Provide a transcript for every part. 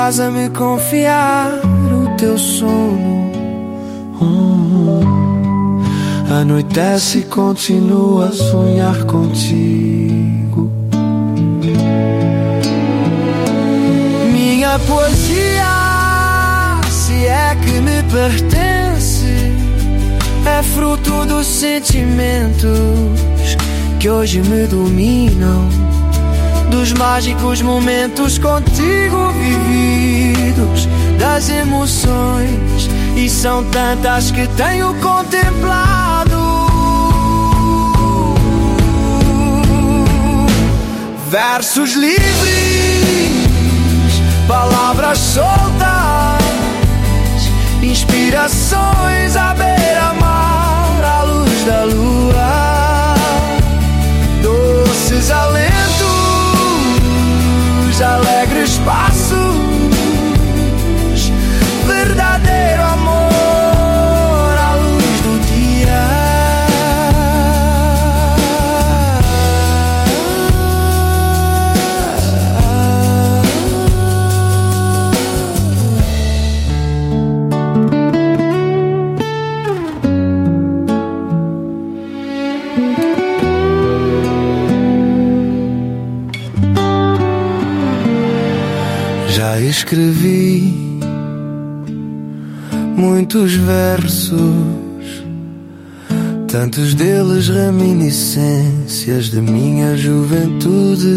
Faz-me confiar o teu sono. Anoitece e continua a sonhar contigo. Minha poesia, se é que me pertence, é fruto dos sentimentos que hoje me dominam, dos mágicos momentos contigo vividos, das emoções, e são tantas que tenho contemplado. Versos livres, palavras soltas, inspirações à beira-mar, à luz da lua, doces alentos, alegres passos, verdadeiro amor à luz do dia. Já escrevi muitos versos, tantos deles reminiscências de minha juventude,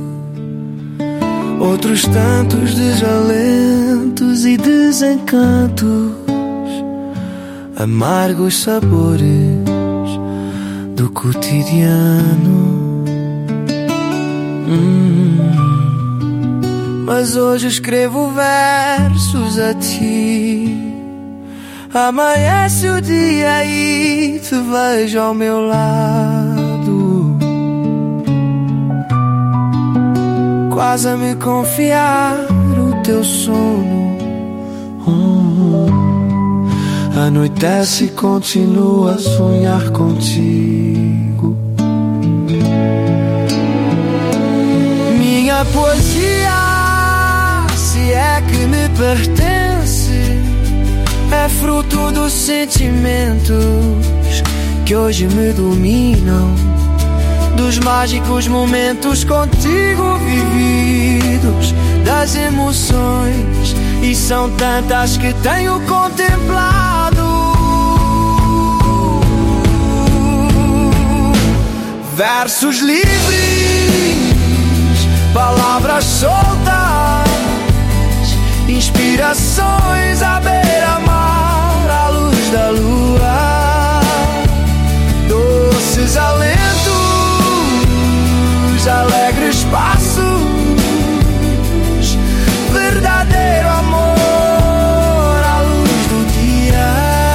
outros tantos desalentos e desencantos, amargos sabores do cotidiano. Mas hoje escrevo versos a ti. Amanhece o dia e te vejo ao meu lado, quase a me confiar o teu sono. Anoitece e continua a sonhar contigo. Minha poesia, se é que me pertence, é fruto dos sentimentos que hoje me dominam, dos mágicos momentos contigo vividos, das emoções, e são tantas que tenho contemplado. Versos livres, palavras soltas, inspirações à beira-mar, à luz da lua, doces alentos, alegres passos, verdadeiro amor à luz do dia.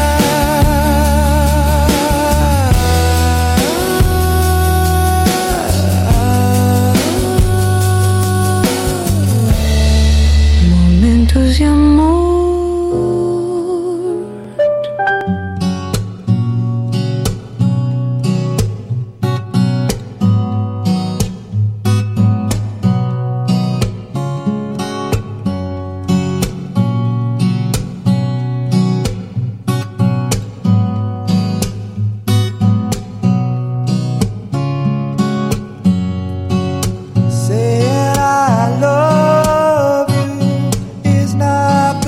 Momentos de amor. Saying I love you is not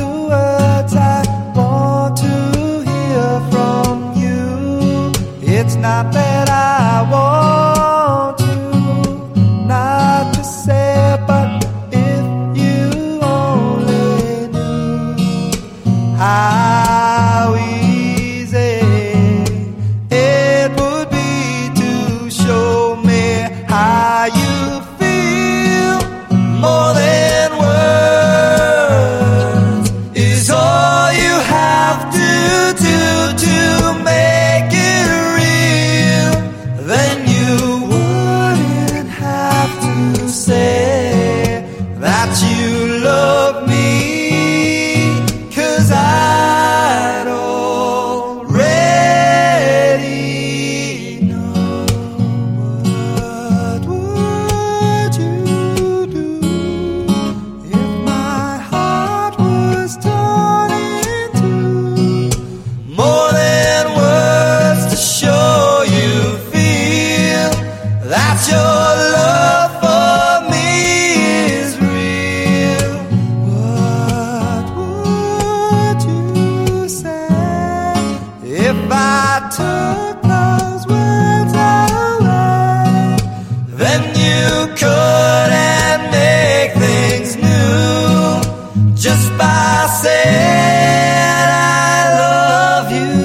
just by saying I love you.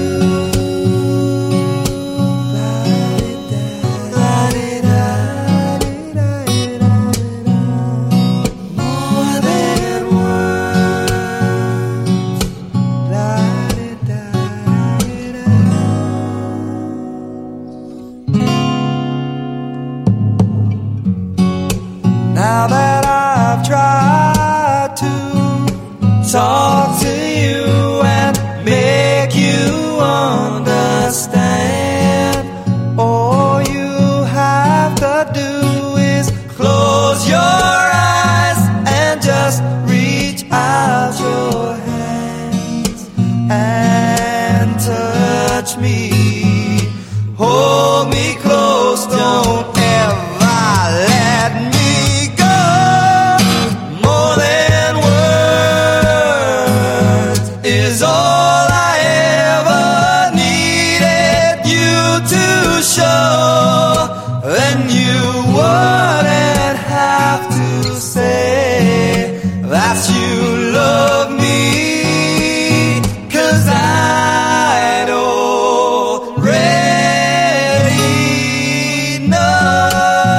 More than now that I've tried to talk to you and make you understand, all you have to do is close your eyes and just reach out your hands and touch me, hold me close, don't ever let me is all I ever needed you to show. Then you wouldn't have to say that you love me, 'cause I'd already know.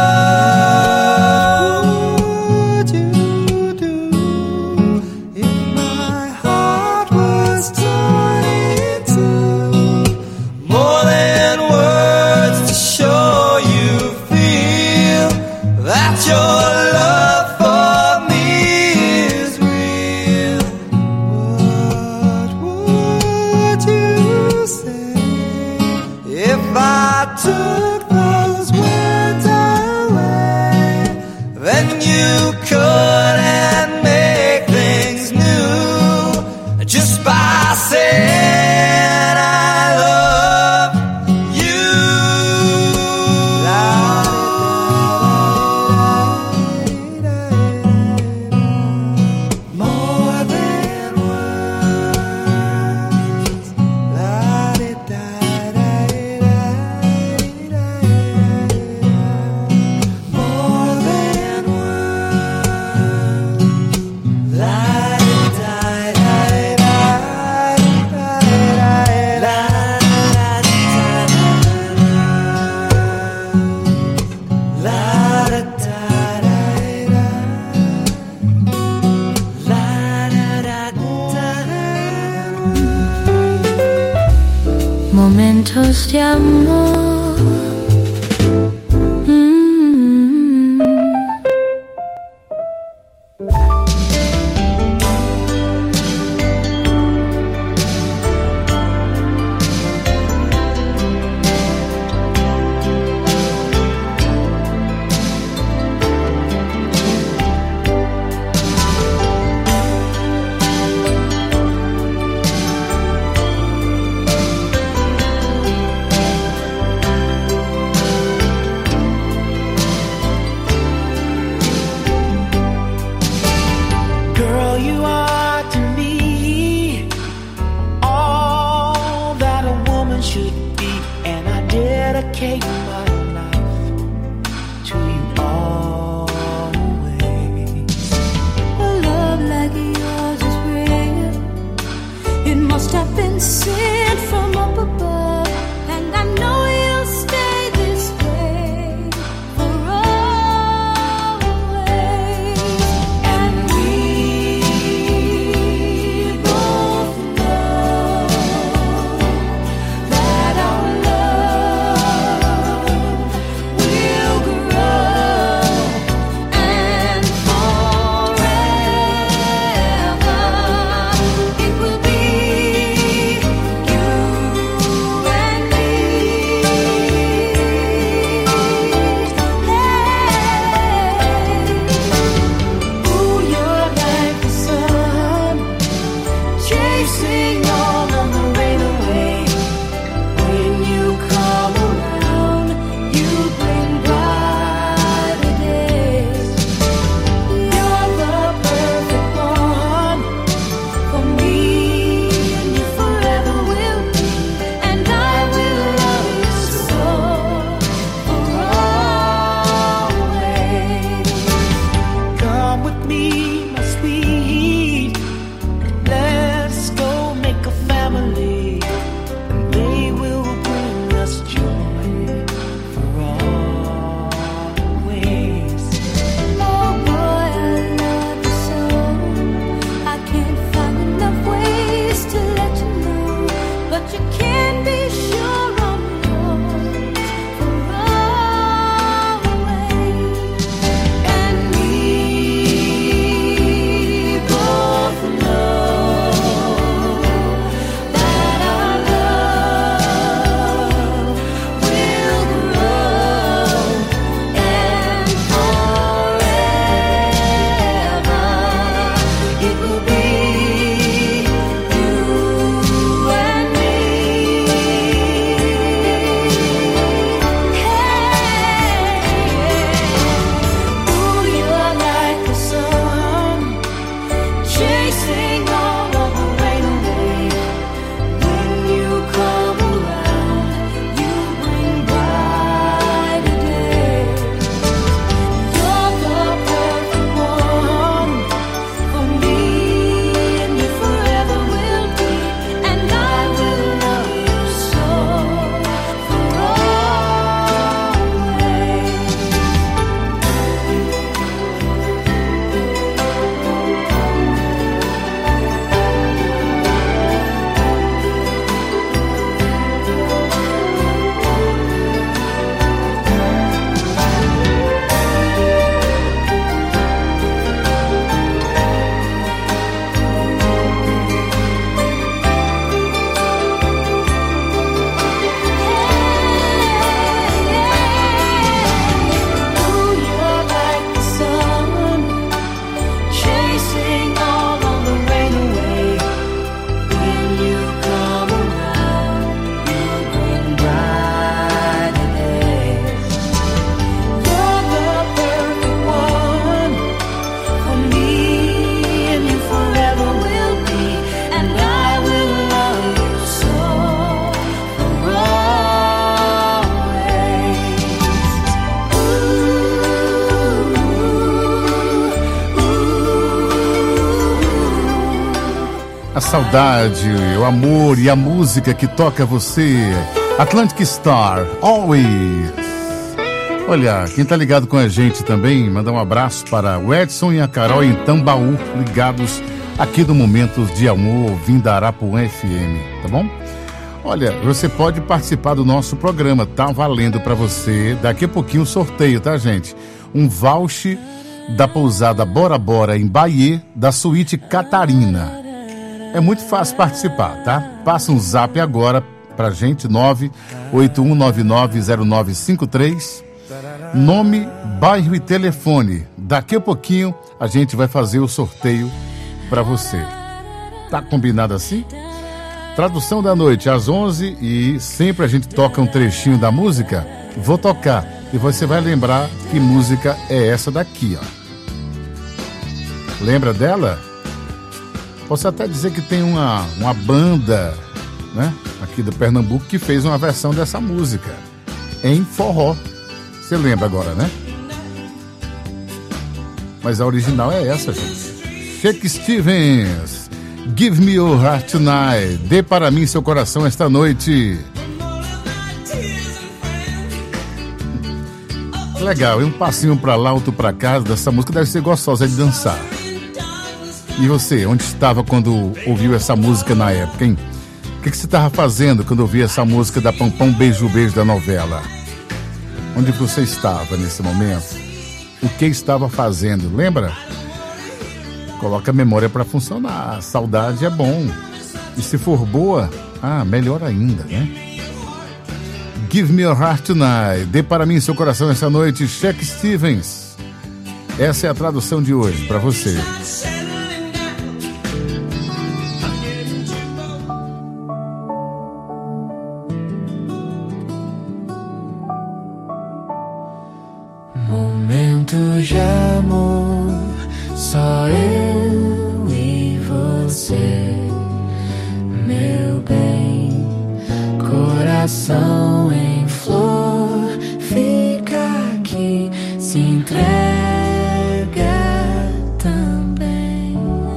What would you do if my heart was torn into more than words to show you feel that your love for me is real? What would you say if I took those words away? Then you couldn't make things new just by saying I love you. More than words. More than Momentos de amor. Girl, you are to me all that a woman should be, and I dedicate my life to you always. A love like yours is rare. It must have been sent from up above, and I know you'll stay this way for always. And we both know that our love will grow, and forever it will be you it will be you and me. Hey, ooh, you're like the sun, chasing all of the rain away. When you come around, you bring brighter days. You're the perfect one for me, and you forever will be. And I will love you so for always. Ooh, you're like the sun, chasing all of the rain away. When you come around, you bring brighter days. You're the perfect one for me, and you forever will be. And I will love you so for always. A saudade, o amor e a música que toca você. Atlantic Star, Always. Olha, quem tá ligado com a gente também, mandar um abraço para o Edson e a Carol em Tambaú, ligados aqui no Momentos de Amor, ouvindo a Arapuã FM, tá bom? Olha, você pode participar do nosso programa, tá valendo para você. Daqui a pouquinho um sorteio, tá, gente? Um voucher da pousada Bora Bora em Bahia, da suíte Catarina. É muito fácil participar, tá? Passa um zap agora pra gente, 981990953. Nome, bairro e telefone. Daqui a pouquinho a gente vai fazer o sorteio pra você. Tá combinado assim? Tradução da noite às 11 e sempre a gente toca um trechinho da música. Vou tocar e você vai lembrar que música é essa daqui, ó. Lembra dela? Posso até dizer que tem uma banda, né, aqui do Pernambuco que fez uma versão dessa música em forró. Você lembra agora, né? Mas a original é essa, gente. Shaky Stevens, Give Me Your Heart Tonight. Dê para mim seu coração esta noite. Legal, e um passinho pra lá, outro pra cá dessa música deve ser gostosa de dançar. E você, onde estava quando ouviu essa música na época, hein? O que você estava fazendo quando ouviu essa música da Pampam Beijo Beijo da novela? Onde você estava nesse momento? O que estava fazendo? Lembra? Coloca a memória para funcionar. Saudade é bom. E se for boa, melhor ainda, né? Give Me Your Heart Tonight. Dê para mim seu coração essa noite. Shaky Stevens. Essa é a tradução de hoje para você. Momentos de amor, só eu e você, meu bem. Coração em flor, fica aqui, se entrega também.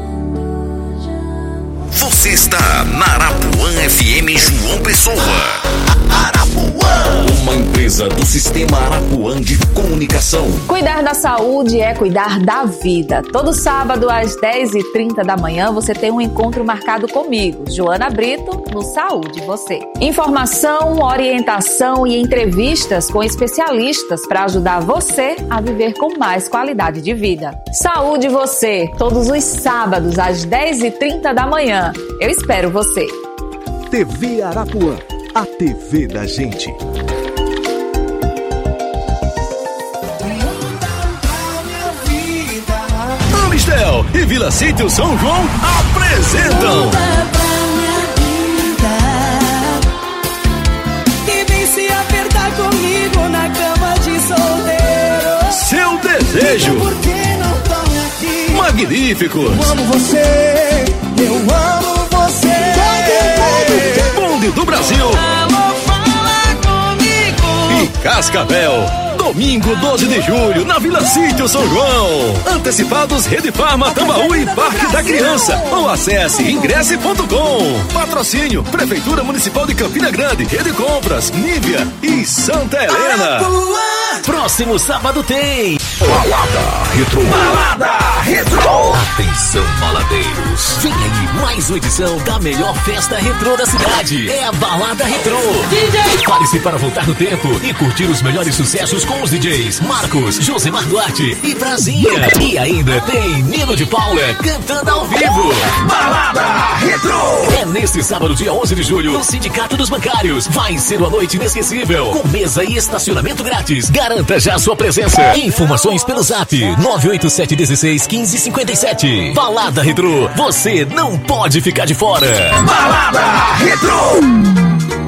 Você está na Arapuã FM João Pessoa. Arapuã, uma empresa do Sistema Arapuã de Comunicação. Cuidar da saúde é cuidar da vida. Todo sábado às 10h30 da manhã você tem um encontro marcado comigo, Joana Brito, no Saúde Você. Informação, orientação e entrevistas com especialistas para ajudar você a viver com mais qualidade de vida. Saúde Você, todos os sábados às 10h30 da manhã. Eu espero você. TV Arapuã, a TV da gente. Cascavel e Vila Sítio São João apresentam E vem se apertar comigo na cama de solteiro. Seu Desejo. Por que não dorme aqui? Magníficos. Eu amo você, eu amo você. Bonde do Brasil. Alô, fala comigo. E Cascavel. Domingo 12 de julho, na Vila Sítio São João. Antecipados Rede Farma, Tambaú e Parque da Criança. Ou acesse ingresse.com. Patrocínio Prefeitura Municipal de Campina Grande, Rede Compras, Nívea e Santa Helena. Próximo sábado tem Balada Retro. Balada Retro. Atenção, baladeiros. Vem aí mais uma edição da melhor festa retrô da cidade. É a Balada Retro. Prepare-se para voltar no tempo e curtir os melhores sucessos com os DJs Marcos, Josemar Duarte e Brasinha. E ainda tem Nino de Paula cantando ao vivo. Balada Retro. É neste sábado, dia 11 de julho, no Sindicato dos Bancários. Vai ser uma noite inesquecível, com mesa e estacionamento grátis. Garanta já sua presença. Informações pelo zap 987161557. Balada Retro, você não pode ficar de fora. Balada Retro.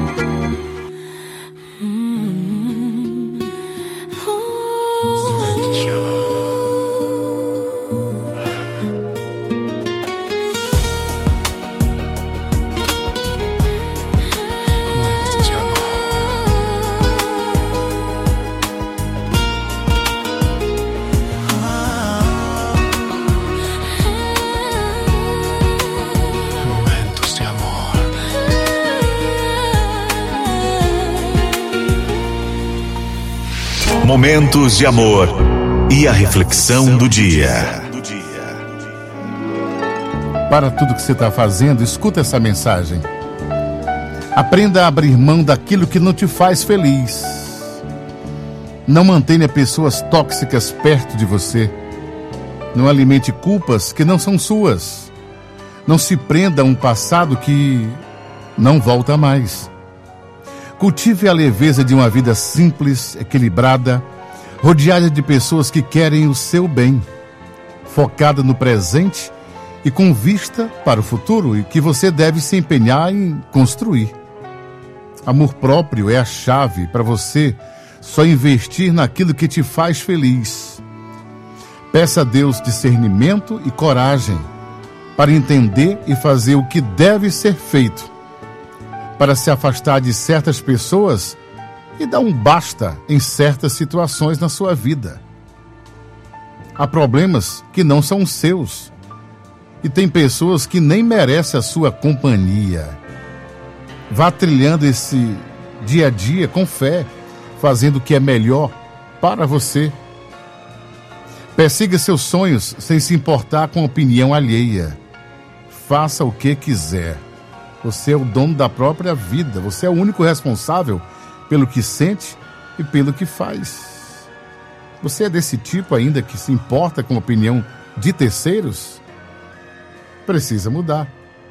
Momentos de amor e a reflexão do dia. Para tudo que você está fazendo, escuta essa mensagem. Aprenda a abrir mão daquilo que não te faz feliz. Não mantenha pessoas tóxicas perto de você. Não alimente culpas que não são suas. Não se prenda a um passado que não volta mais. Cultive a leveza de uma vida simples, equilibrada, rodeada de pessoas que querem o seu bem, focada no presente e com vista para o futuro e que você deve se empenhar em construir. Amor próprio é a chave para você só investir naquilo que te faz feliz. Peça a Deus discernimento e coragem para entender e fazer o que deve ser feito, para se afastar de certas pessoas e dar um basta em certas situações na sua vida. Há problemas que não são seus e tem pessoas que nem merecem a sua companhia. Vá trilhando esse dia a dia com fé, fazendo o que é melhor para você. Persiga seus sonhos sem se importar com a opinião alheia. Faça o que quiser. Você é o dono da própria vida. Você é o único responsável pelo que sente e pelo que faz. Você é desse tipo ainda que se importa com a opinião de terceiros? Precisa mudar.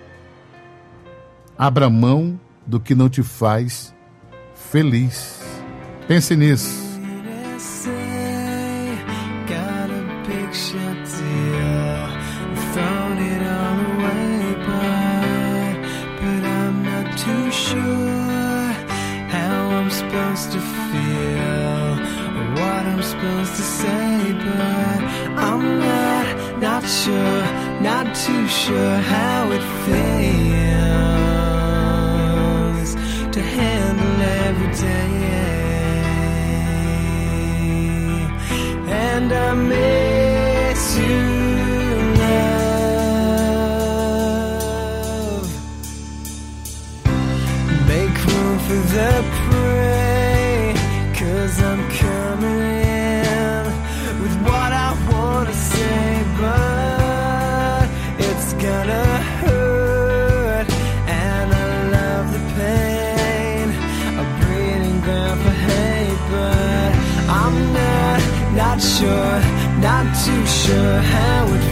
Abra mão do que não te faz feliz. Pense nisso. To feel what I'm supposed to say, but I'm not sure, not too sure how it feels to handle every day, and I miss you, love. Make room for the I'm coming in with what I want to say, but it's gonna hurt, and I love the pain, a breeding ground for hate, but I'm not sure, not too sure how it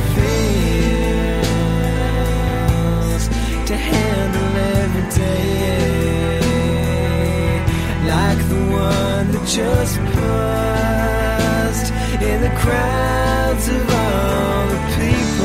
feels to handle every day like the one that just paused in the crowds of all the people.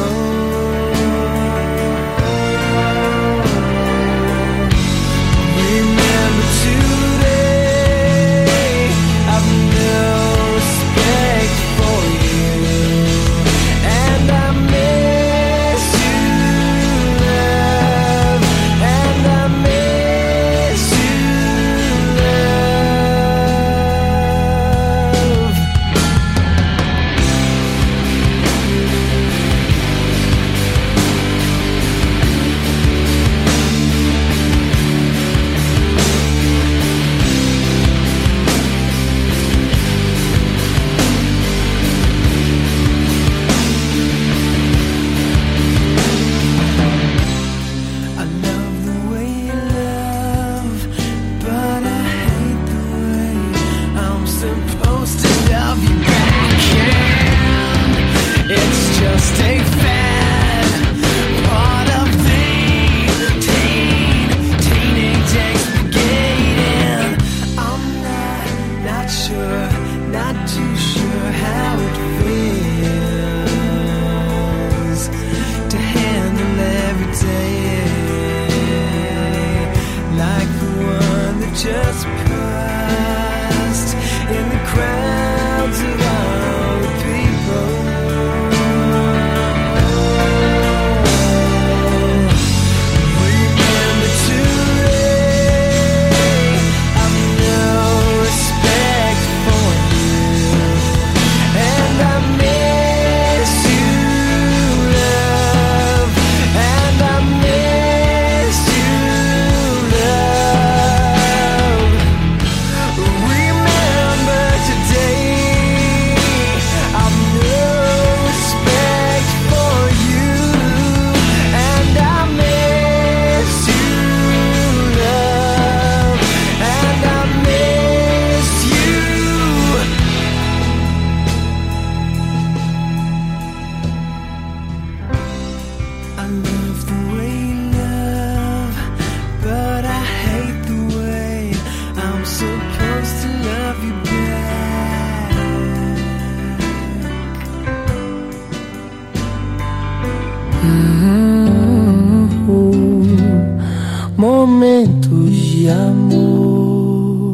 de amor,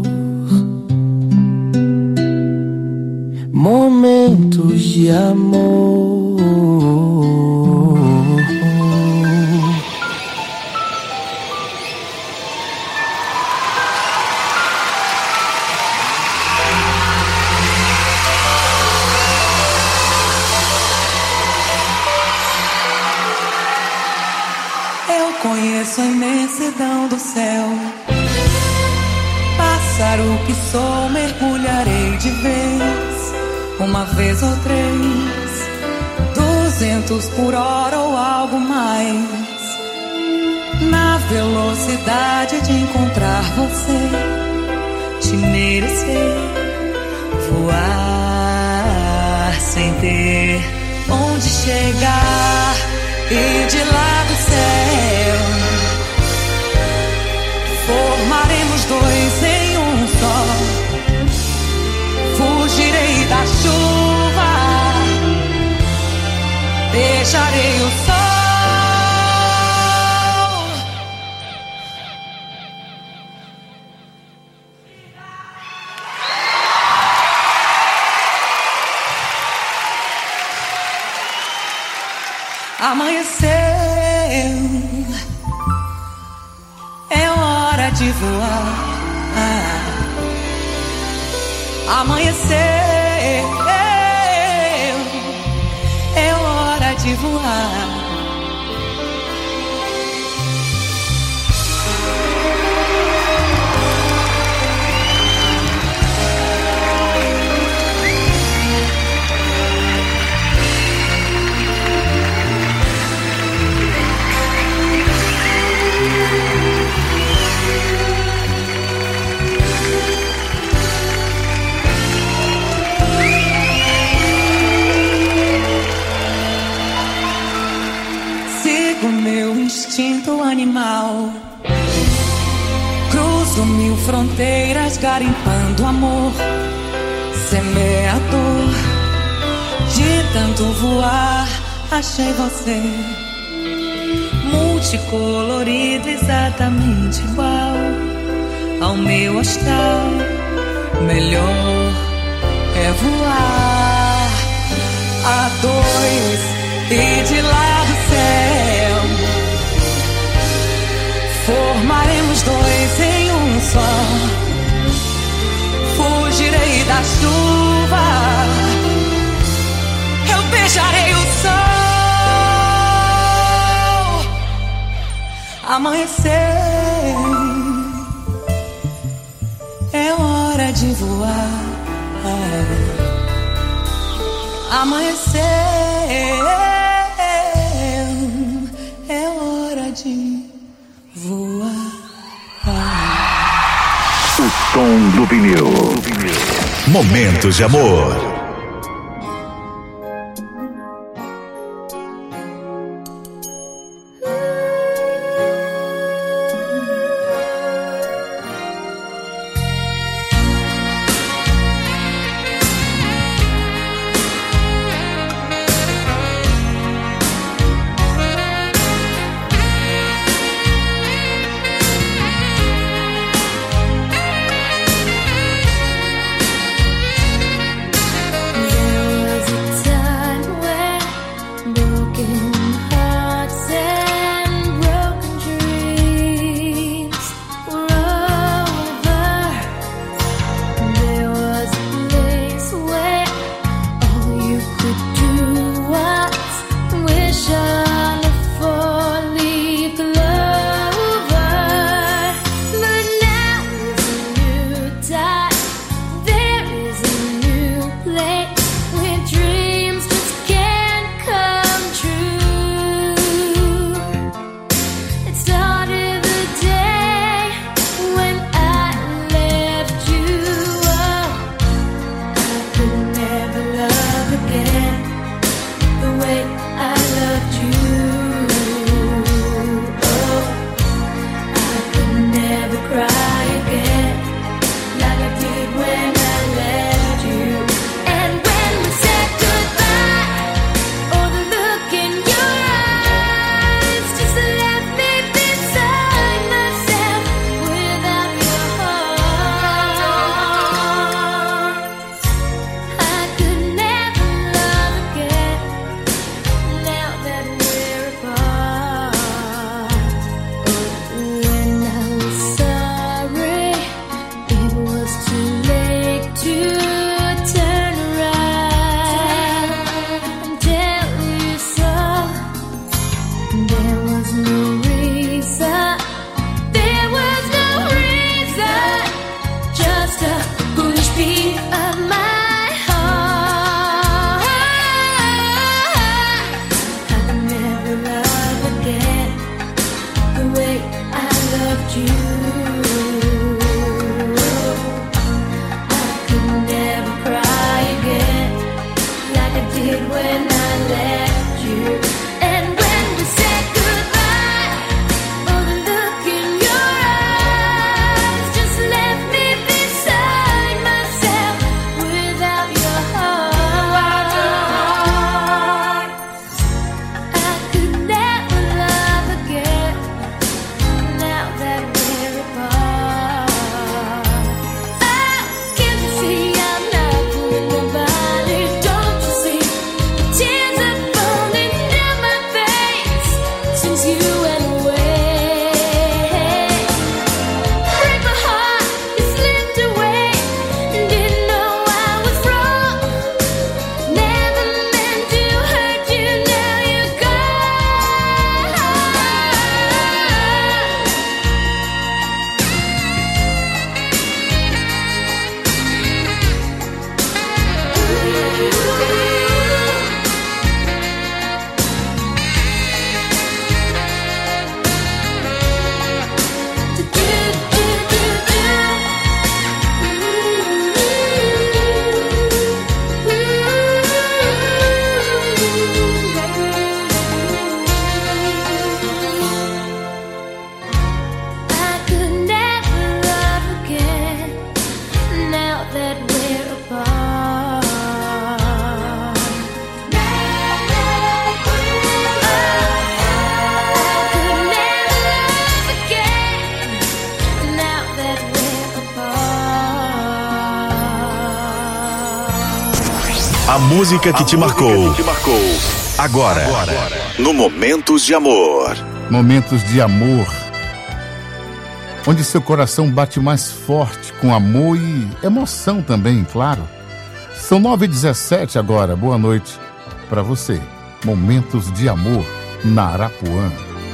momentos de amor. Conheço a imensidão do céu, pássaro que sou, mergulharei de vez, uma vez ou 3, 200 por hora ou algo mais, na velocidade de encontrar você, te merecer, voar sem ter onde chegar. E de lá do céu formaremos 2 em um só. Fugirei da chuva, beijarei o sol. Amanheceu, é hora de voar. Amanheceu, é hora de voar. Instinto animal, cruzo 1000 fronteiras, garimpando amor, semeador. De tanto voar, achei você, multicolorido, exatamente igual ao meu astral. Melhor é voar a 2 e de lá do céu formaremos 2 em um só. Fugirei da chuva, eu beijarei o sol. Amanhecer, é hora de voar. Amanhecer, é hora de voar. O som do vinil. Momentos de amor. A música que te marcou. Agora, no Momentos de Amor. Momentos de amor. Onde seu coração bate mais forte com amor e emoção também, claro. São 9h17 agora. Boa noite para você. Momentos de amor na Arapuã.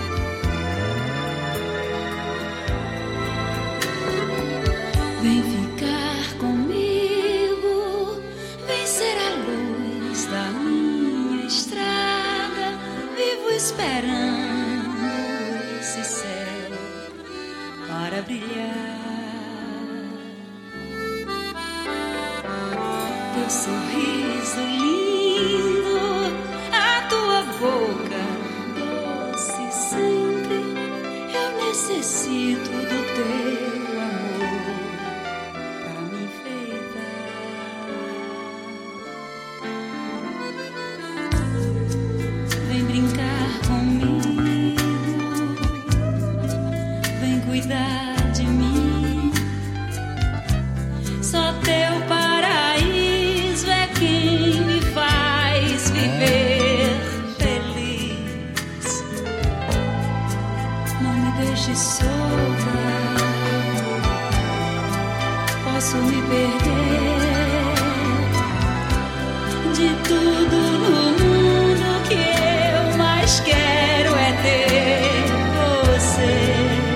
Vem ficar comigo, vem ser a luz da minha estrada. Vivo esperando esse céu para brilhar. Teu sorriso lindo, a tua boca doce sempre. Eu necessito do teu amor pra me enfeitar. Vem brincar comigo, vem cuidar de mim. Só teu paraíso é quem me faz viver feliz. Não me deixe solta, posso me perder de tudo no mundo. Que eu mais quero é ter você.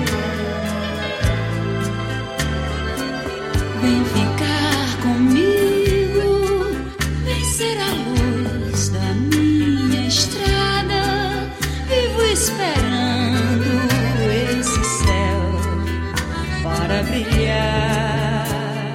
Vem ficar comigo, vem ser a luz da minha estrada. Vivo esperando esse céu para brilhar.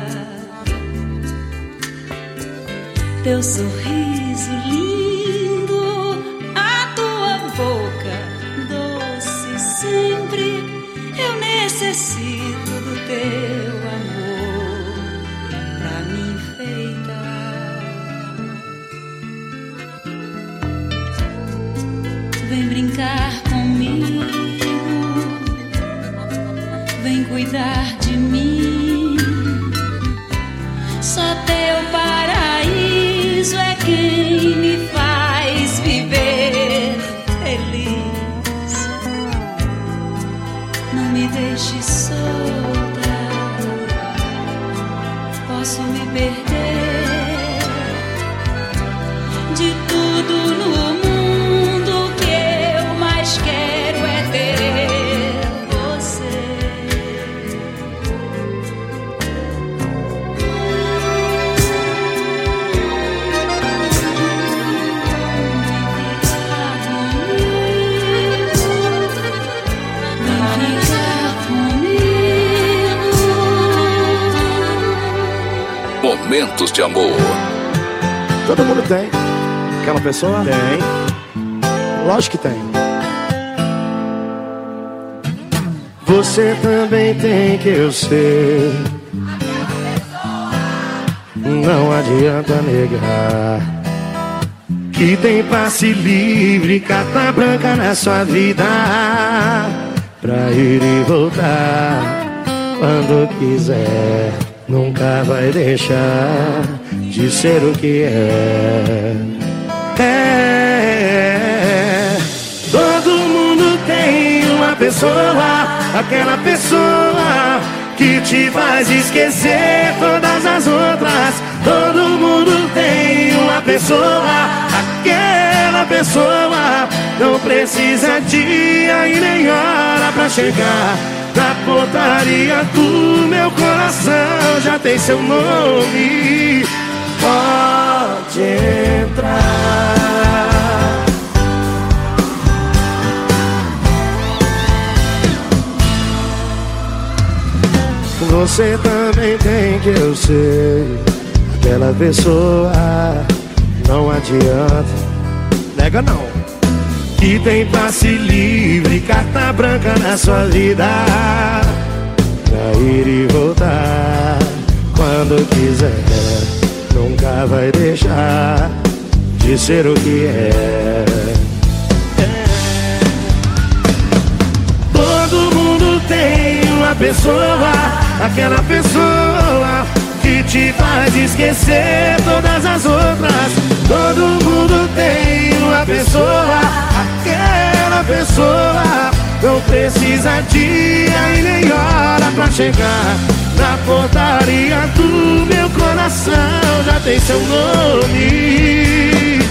Teu sorriso lindo, a tua boca doce sempre. Eu necessito do teu amor pra me enfeitar. Vem brincar comigo, vem cuidar de mim. Só teu paraíso é quem me faz viver feliz. Não me deixe solta, posso me perder de tudo no mundo. Que eu mais quero é ter você. Vem ficar comigo, Momentos de amor. Todo mundo tem. Aquela pessoa? Tem. Lógico que tem. Você também tem, que eu sei. Não adianta negar que tem passe livre, carta branca na sua vida, pra ir e voltar quando quiser. Nunca vai deixar de ser o que é. Todo mundo tem uma pessoa, aquela pessoa que te faz esquecer todas as outras. Todo mundo tem uma pessoa, aquela pessoa. Não precisa dia e nem hora pra chegar na portaria do meu coração. Já tem seu nome, pode entrar. Você também tem, que eu sei. Aquela pessoa, não adianta, nega não, que tem passe livre, carta branca na sua vida, pra ir e voltar quando quiser. Nunca vai deixar de ser o que é. Todo mundo tem uma pessoa, aquela pessoa que te faz esquecer todas as outras. Todo mundo tem uma pessoa, aquela pessoa. Não precisa dia e nem hora pra chegar na portaria do meu coração. Já tem seu nome.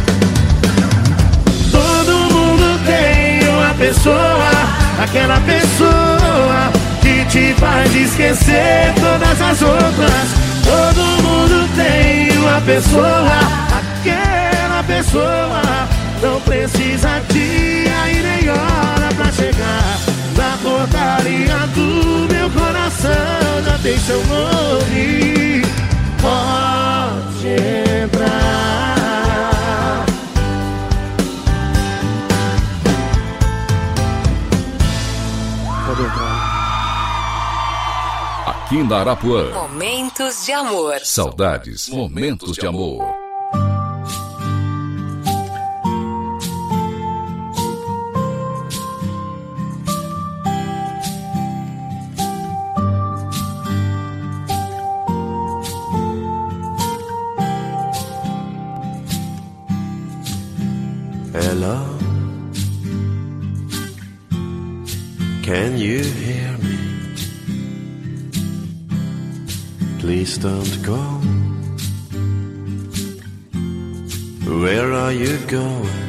Todo mundo tem uma pessoa, aquela pessoa que te faz esquecer todas as outras. Todo mundo tem uma pessoa, aquela pessoa. Não precisa dia e nem hora pra chegar na portaria do meu coração. Já tem seu nome, pode entrar. Pode entrar. Aqui na Arapuã. Momentos de amor. Saudades. Momentos de amor. Hello, can you hear me? Please don't go. Where are you going?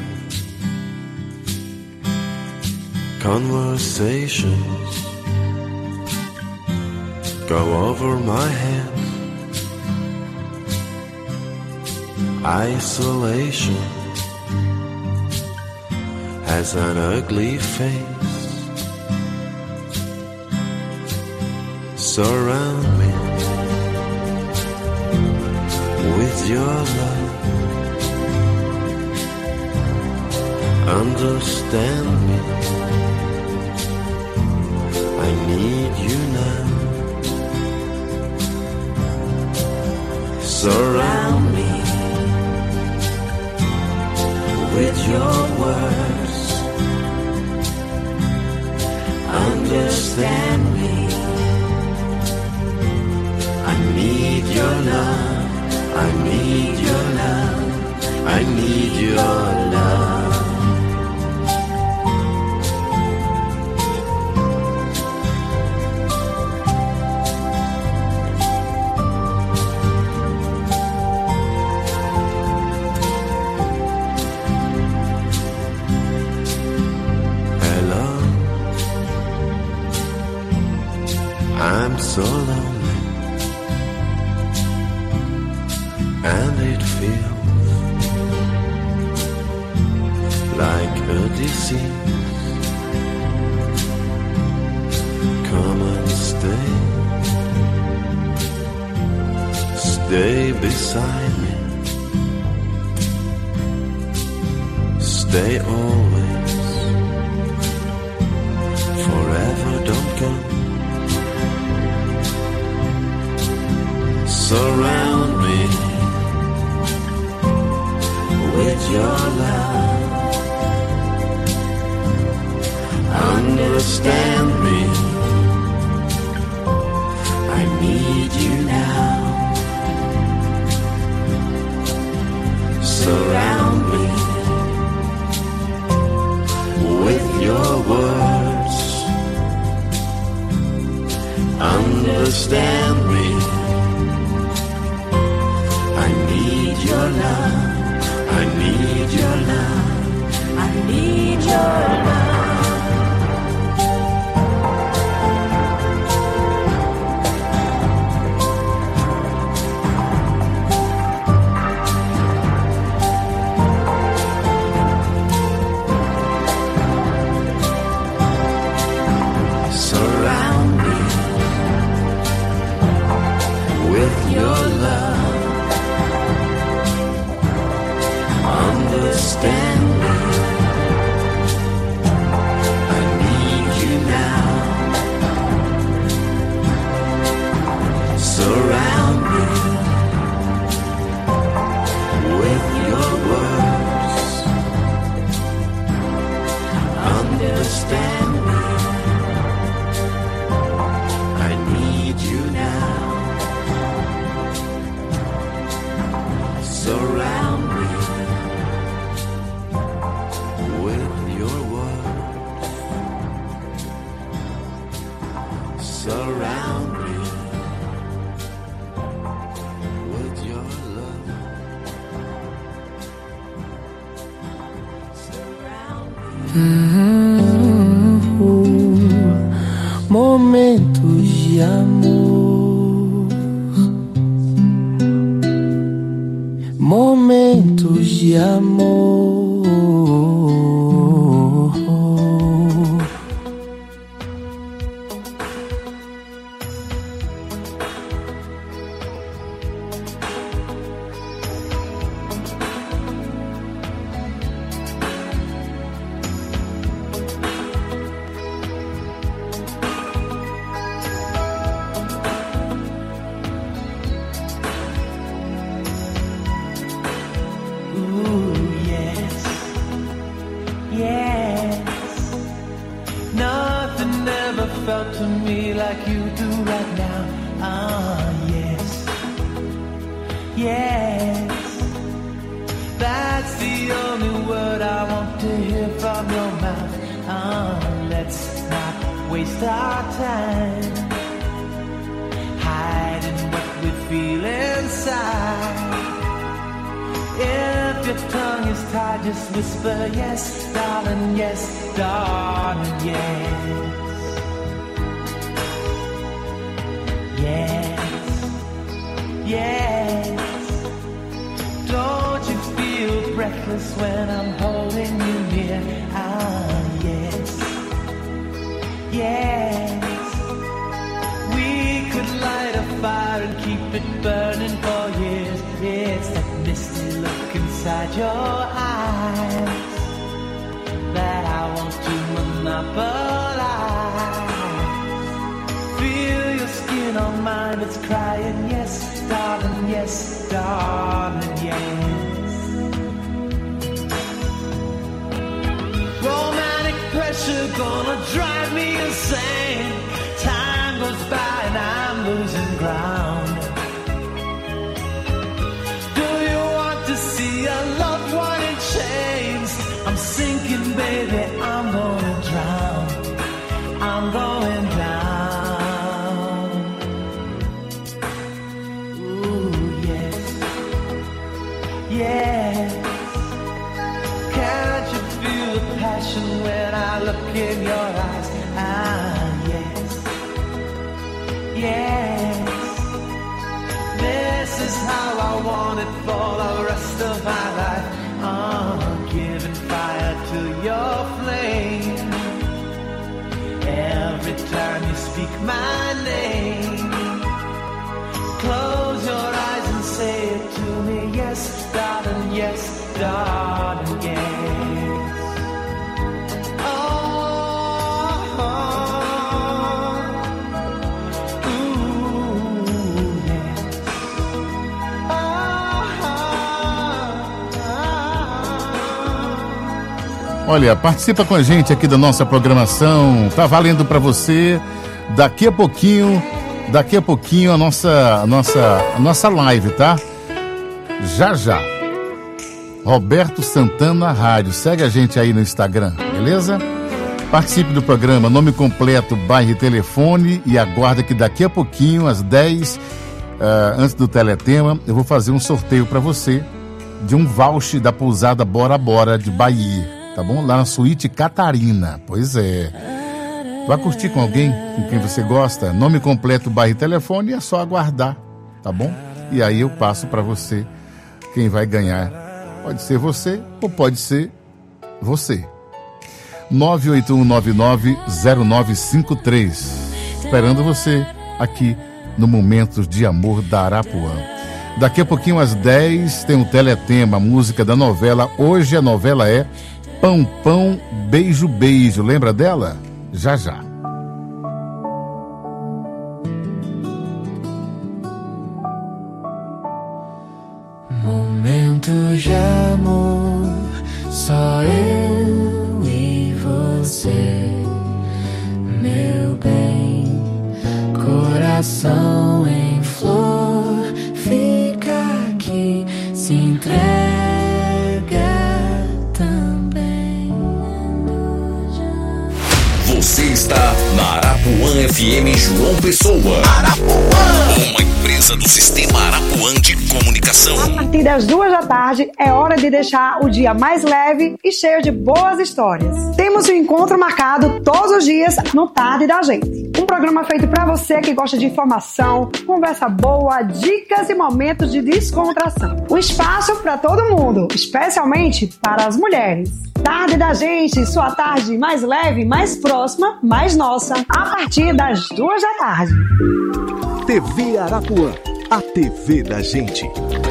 Conversations go over my head. Isolation has an ugly face. Surround me with your love. Understand me, I need you now. Surround me with your words. Understand me, I need your love. I need your love. I need your love. Hello, I'm so lonely, and it feels like a disease. Come and stay stay beside me. Stay always, forever, don't go. Surround me with your love. Understand me, I need you now. Surround me with your words. Understand me, I need your love. I need your love. I need your love. Surround me with your love. Understand me, I need you now. Surround me with your words. Understand me, I need you now. Surround me with your words. Surround me with your love. Momentos de amor, momentos de amor. Nothing ever felt to me like you do right now. Ah, yes, yes. That's the only word I want to hear from your mouth. Ah, let's not waste our time hiding what we feel inside. If your tongue is tied, just whisper yes, darling, yes, darling, yes. Yes, yes. Don't you feel breathless when I'm holding you near? Ah, yes, yes. We could light a fire and keep it burning for years. It's that misty look inside your eyes that I want to monopolize. Feel your skin on mine, it's crying, yes, darling, yes, darling, yes. Romantic pressure gonna drive me insane. Time goes by and I'm losing ground. See a loved one in chains. I'm sinking, baby, I'm gonna drown. I'm going down. Ooh, yes, yes. Can't you feel the passion when I look in your eyes? Ah, yes, yes. This is how I want it for the rest of my life. Giving fire to your flame. Every time you speak my name, close your eyes and say it to me, yes, darling, yes. Olha, participa com a gente aqui da nossa programação. Tá valendo para você. Daqui a pouquinho a nossa live, tá? Já. Roberto Santana Rádio. Segue a gente aí no Instagram, beleza? Participe do programa, nome completo, bairro e telefone, e aguarda que daqui a pouquinho, às 10, antes do Teletema, eu vou fazer um sorteio para você de um voucher da pousada Bora Bora de Bahia, tá bom? Lá na Suíte Catarina. Pois é. Vai curtir com alguém com quem você gosta? Nome completo, bairro e telefone, é só aguardar, tá bom? E aí eu passo para você quem vai ganhar. Pode ser você ou pode ser você. 981990953. Esperando você aqui no Momentos de Amor da Arapuã. Daqui a pouquinho às 10 tem o Teletema, música da novela. Hoje a novela é Pão Pão Beijo Beijo. Lembra dela? Já. Momentos de amor, só eu e você, meu bem, coração em flor, fica aqui, se entrega também. Você está na Arapuã FM João Pessoa. Arapuã, uma empresa do Sistema Arapuã de Comunicação. A partir das 2 da tarde é hora de deixar o dia mais leve e cheio de boas histórias. Temos um encontro marcado todos os dias no Tarde da Gente. Um programa feito para você que gosta de informação, conversa boa, dicas e momentos de descontração. Um espaço para todo mundo, especialmente para as mulheres. Tarde da Gente, sua tarde mais leve, mais próxima, mais nossa, a partir das 2 da tarde. TV Arapuã, a TV da gente.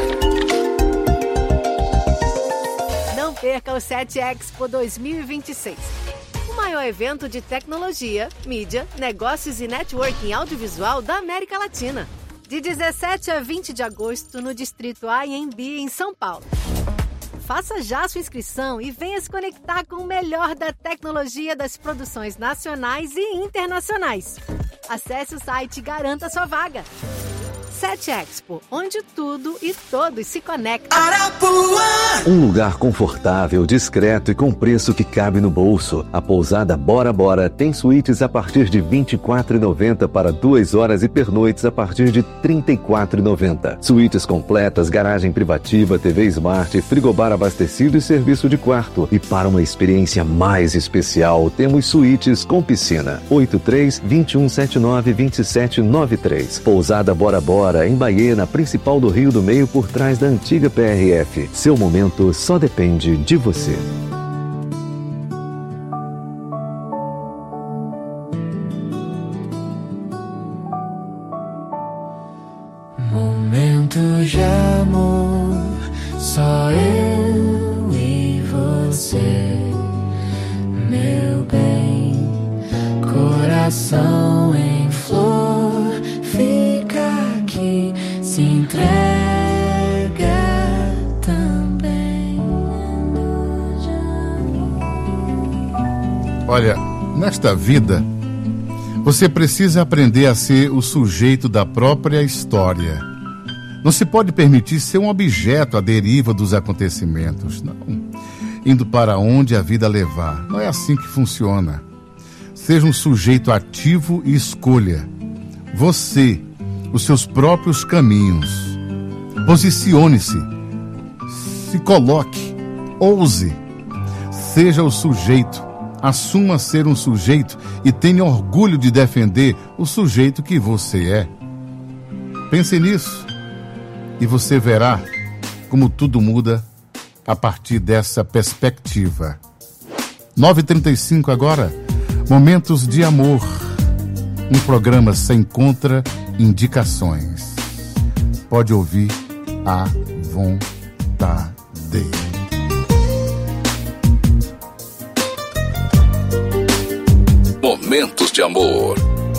Não perca o 7 Expo 2026. O maior evento de tecnologia, mídia, negócios e networking audiovisual da América Latina. De 17 a 20 de agosto no Distrito AMB em São Paulo. Faça já sua inscrição e venha se conectar com o melhor da tecnologia das produções nacionais e internacionais. Acesse o site e garanta sua vaga. 7 Expo, onde tudo e todos se conectam. Arapuã! Um lugar confortável, discreto e com preço que cabe no bolso. A pousada Bora Bora tem suítes a partir de R$ 24,90 para 2 horas e pernoites a partir de R$ 34,90. Suítes completas, garagem privativa, TV Smart, frigobar abastecido e serviço de quarto. E para uma experiência mais especial, temos suítes com piscina. 83-2179-2793. Pousada Bora Bora, em Bahia, na principal do Rio do Meio, por trás da antiga PRF. Seu momento só depende de você. Momentos de amor, só eu e você, meu bem, coração em flor, fica aqui, se entrega também. Olha, nesta vida, você precisa aprender a ser o sujeito da própria história. Não se pode permitir ser um objeto à deriva dos acontecimentos, não. Indo para onde a vida levar. Não é assim que funciona. Seja um sujeito ativo e escolha. Você, os seus próprios caminhos. Posicione-se. Se coloque. Ouse. Seja o sujeito. Assuma ser um sujeito e tenha orgulho de defender o sujeito que você é. Pense nisso. E você verá como tudo muda a partir dessa perspectiva. 9h35 agora, Momentos de Amor. Um programa sem contraindicações. Pode ouvir à vontade. Momentos de amor.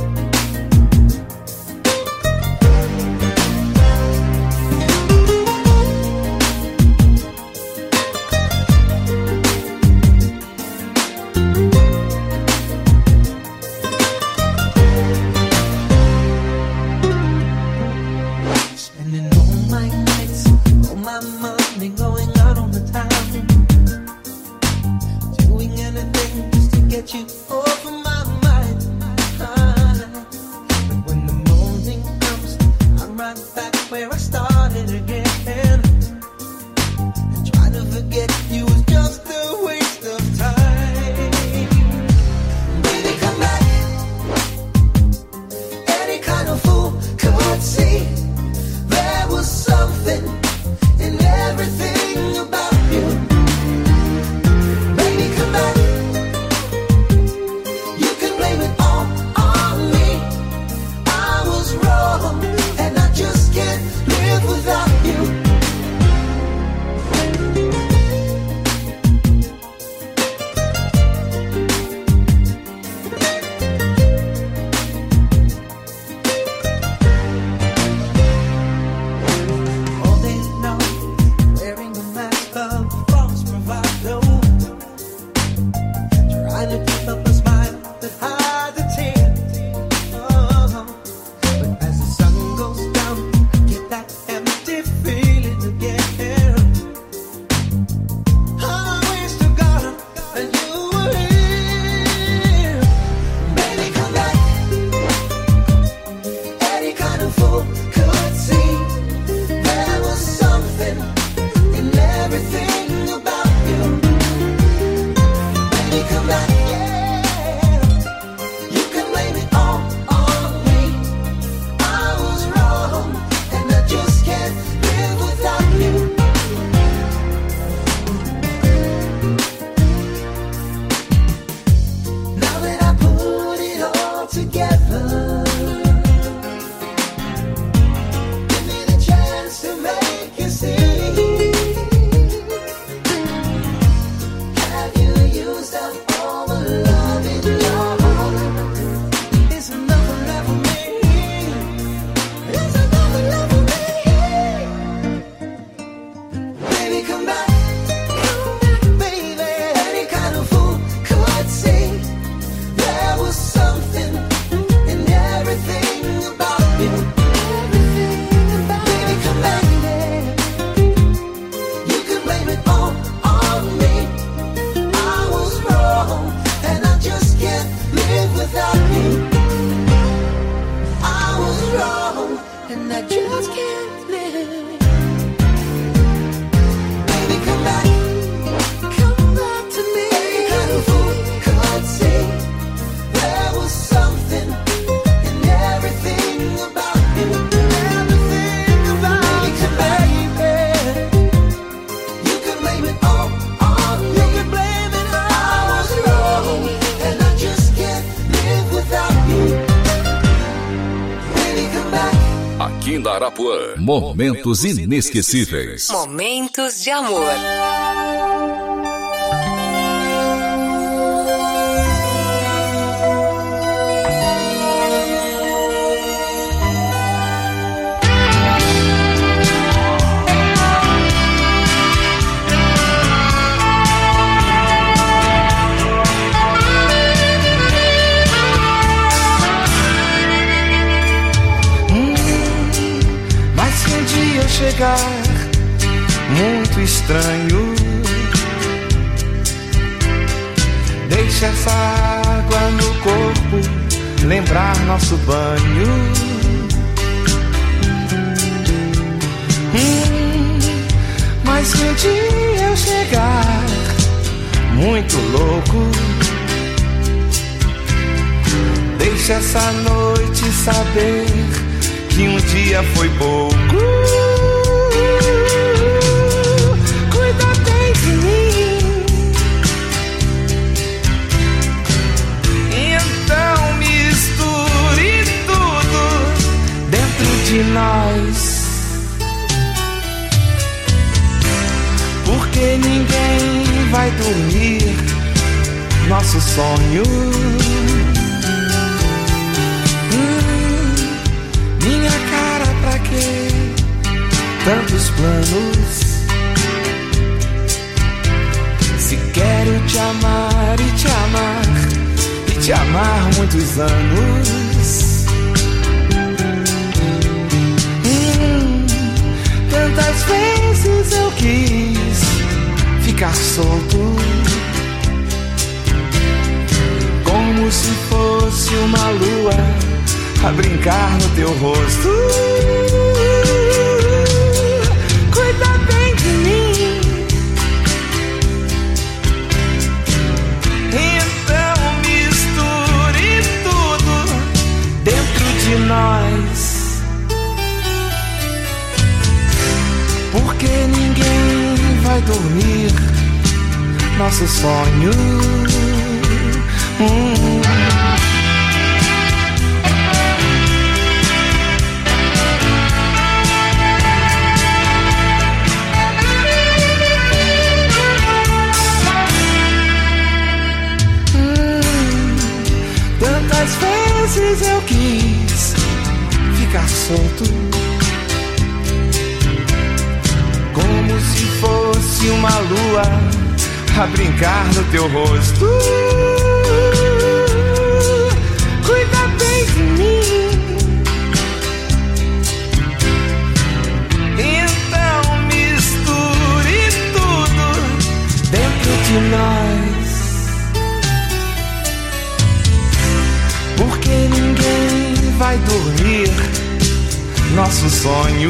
Arapuã. Momentos inesquecíveis. Momentos de amor. Chegar muito estranho, deixa essa água no corpo lembrar nosso banho. Mas se um dia eu chegar muito louco, deixa essa noite saber que um dia foi pouco. De nós, sonho. Minha cara, pra quê? Tantos planos. Se quero te amar e te amar e te amar muitos anos. Tantas vezes eu quis ficar solto, como se fosse uma lua a brincar no teu rosto. Cuida bem de mim, então misture tudo dentro de nós, porque ninguém vai dormir nosso sonho. Tantas vezes eu quis ficar solto, como se fosse uma lua a brincar no teu rosto. Cuida bem de mim, então misture tudo dentro de nós, porque ninguém vai dormir nosso sonho.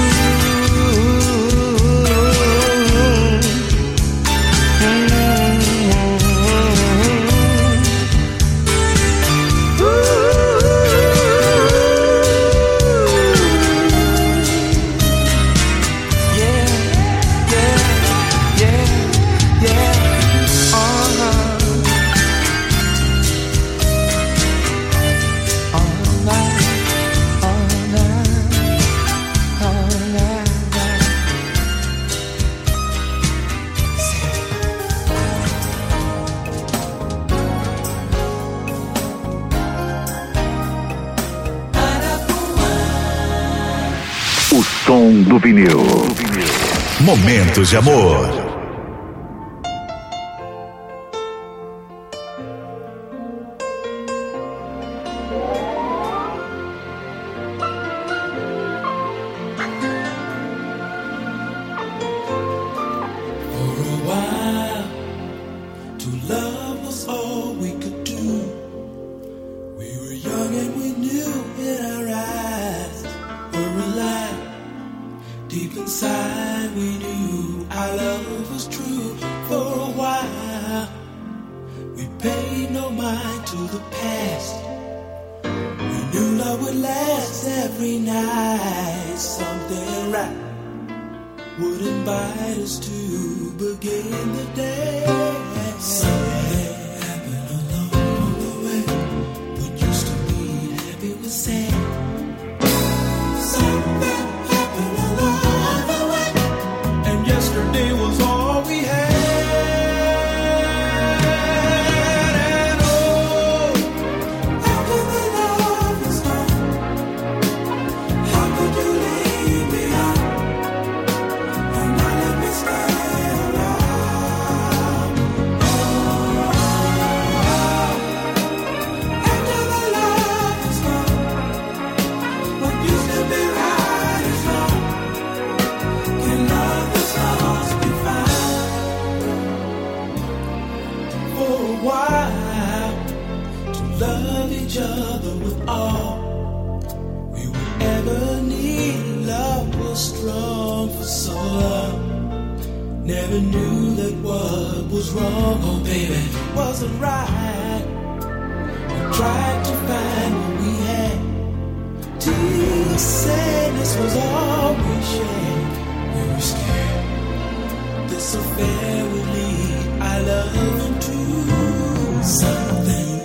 Som do vinil. Momentos de amor. This affair will lead, I love him to something